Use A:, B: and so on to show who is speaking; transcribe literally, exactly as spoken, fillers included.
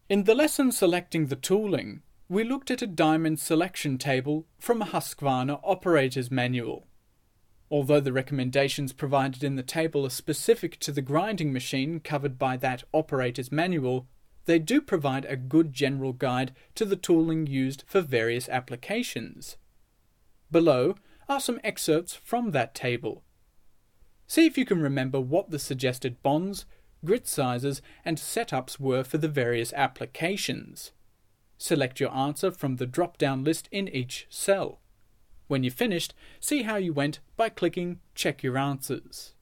A: In the lesson selecting the tooling, we looked at a diamond selection table from a Husqvarna operator's manual. Although the recommendations provided in the table are specific to the grinding machine covered by that operator's manual, they do provide a good general guide to the tooling used for various applications. Below are some excerpts from that table. See if you can remember what the suggested bonds, grit sizes, and setups were for the various applications. Select your answer from the drop-down list in each cell. When you're finished, see how you went by clicking Check Your Answers.